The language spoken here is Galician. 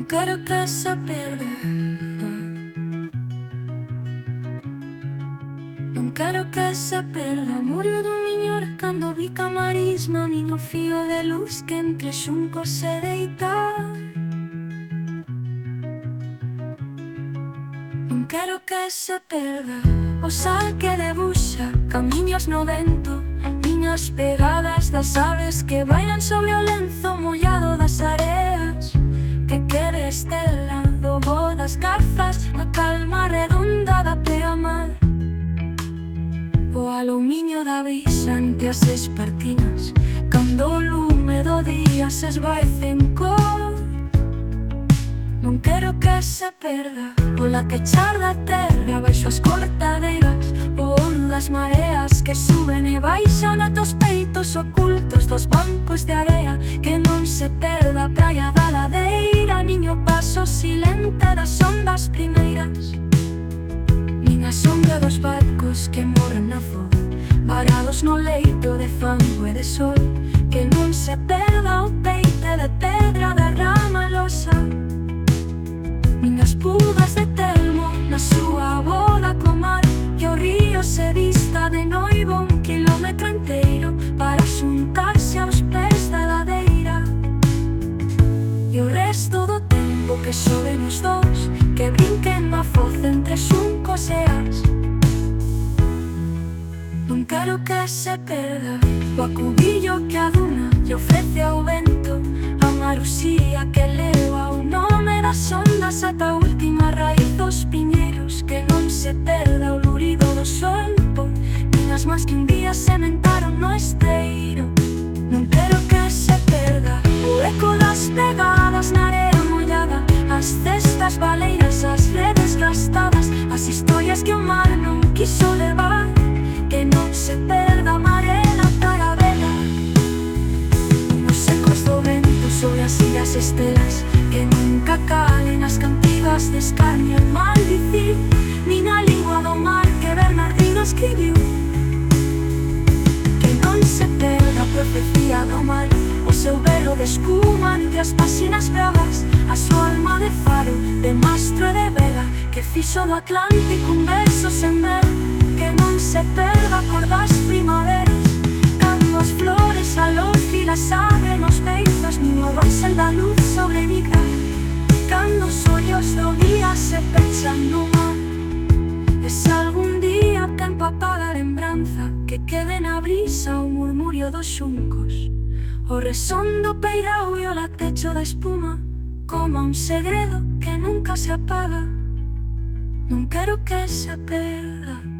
quero que se perda. Non quero que se perda o muro do miñor cando vi que a marisma nin o fío de luz que entre xuncos se deita. Non quero que se perda o sal que debuxa camiños no vento, niñas pegadas das aves que bailan sobre o lenzo mollado das areas, que quere estela do voo das garzas, a calma redonda da peamar, o aluminio da brisa entre as espartinas, cando o lume do día se esvaece en cor. Non quero que se perda o laquechar da terra baixo as cortadeiras, o ono das mareas que suben e baixan ata os peitos ocultos dos bancos de area. Que non se perda a praia da ladeira, nin o paso silente das ondas primeiras, nin a sombra dos barcos que morren na foz, varados no leito de fango e de sol. Que non se perda o peite de pedra da rama losa, nin as pugas de Telmo na súa boda co mar. Que o río se vista de noivo 1 quilómetro inteiro para xuntarse aos pés da ladeira, e o resto do tempo que xoven os dous, que brinquen na foz entre xuncos e as. Non quero que se perda o acubillo que a duna lle ofrece ao vento, a marusía que leva o nome das ondas ata a última raíz dos piñeiros. Que non se perda o lurido do solpo, nin as más que un día sementaron no esteiro. Non quero que se perda o eco das pegadas na area mollada, as cestas baleiras, as redes gastadas, as historias que o mar non quiso levar. Que non se perda a marela para vela, os ecos do vento sobre as illas estelas, que nunca calen as cantigas de escarnio e maldicir, nin a lingua do mar que Bernardino escribiu. Que non se perda a profecía do mar, o seu velo de espuma entre as páxinas bravas, a súa alma de faro, de mastro e de vela, que fixo do Atlántico un verso sen ver. Que non se perda a cor das primaveras, cando as flores a luz e las abren os beizos, nin o roncel da luz sobre migra, cando os ollos do día se pechan no mar. E se algún día tempo apaga a lembranza, que quede na brisa o murmurio dos xuncos, o resón do peirao e o latecho da espuma, como un segredo que nunca se apaga. Non quero que se perda.